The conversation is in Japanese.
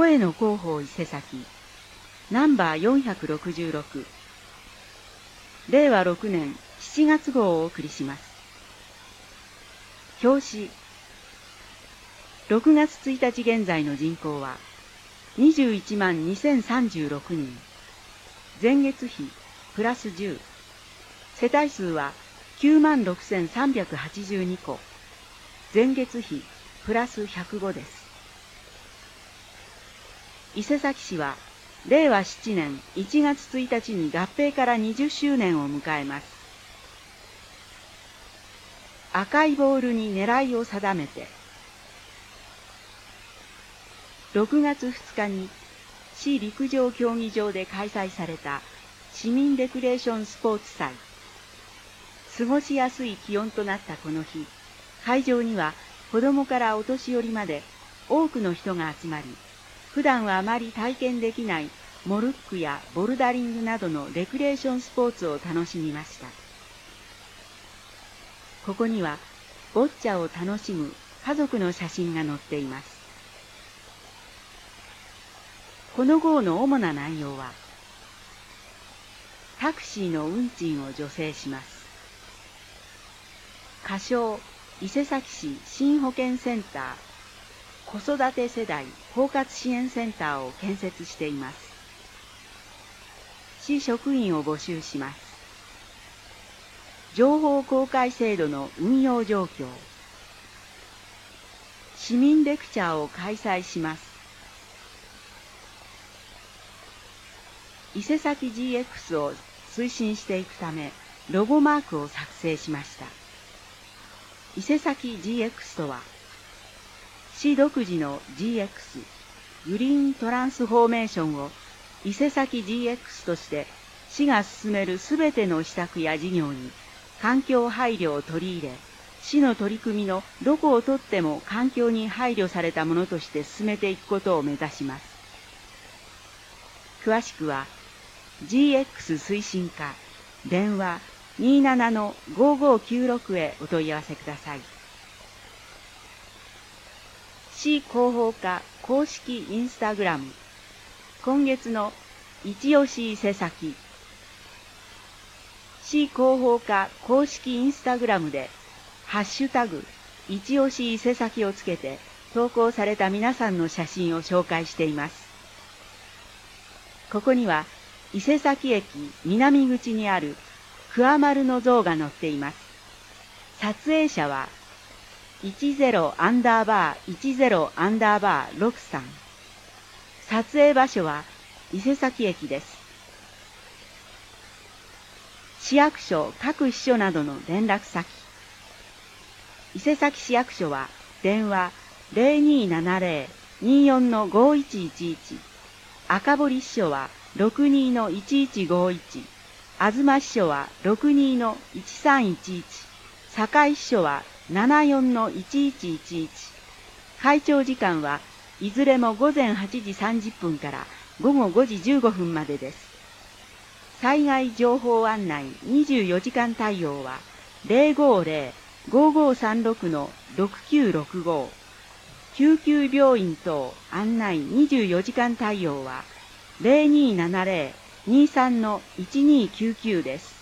声の広報伊勢崎、ナンバー466、令和6年7月号をお送りします。表紙、6月1日現在の人口は21万2036人、前月比プラス10、世帯数は9万6382戸、前月比プラス105です。伊勢崎市は令和7年1月1日に合併から20周年を迎えます。赤いボールに狙いを定めて、6月2日に市陸上競技場で開催された市民レクレーションスポーツ祭。過ごしやすい気温となったこの日、会場には子供からお年寄りまで多くの人が集まり、普段はあまり体験できないモルックやボルダリングなどのレクレーションスポーツを楽しみました。ここにはボッチャを楽しむ家族の写真が載っています。この号の主な内容は、タクシーの運賃を助成します。仮称伊勢崎市新保健センター子育て世代包括支援センターを建設しています。市職員を募集します。情報公開制度の運用状況。市民レクチャーを開催します。伊勢崎 GX を推進していくため、ロゴマークを作成しました。伊勢崎 GX とは、市独自の GX、グリーントランスフォーメーションを伊勢崎 GX として市が進めるすべての施策や事業に環境配慮を取り入れ、市の取り組みのどこをとっても環境に配慮されたものとして進めていくことを目指します。詳しくは GX 推進課電話 27-5596 へお問い合わせください。市広報課公式インスタグラム、今月の一押し伊勢崎。市広報課公式インスタグラムで、ハッシュタグ、一押し伊勢崎をつけて投稿された皆さんの写真を紹介しています。ここには、伊勢崎駅南口にある桑丸の像が載っています。撮影者は、10-10-63。撮影場所は伊勢崎駅です。市役所各支所などの連絡先。伊勢崎市役所は電話 0270-24-5111。赤堀支所は 62-1151。東支所は 62-1311。堺支所は74-1111。開庁時間はいずれも午前8時30分から午後5時15分までです。災害情報案内24時間対応は 050-5536-6965。救急病院等案内24時間対応は 0270-23-1299 です。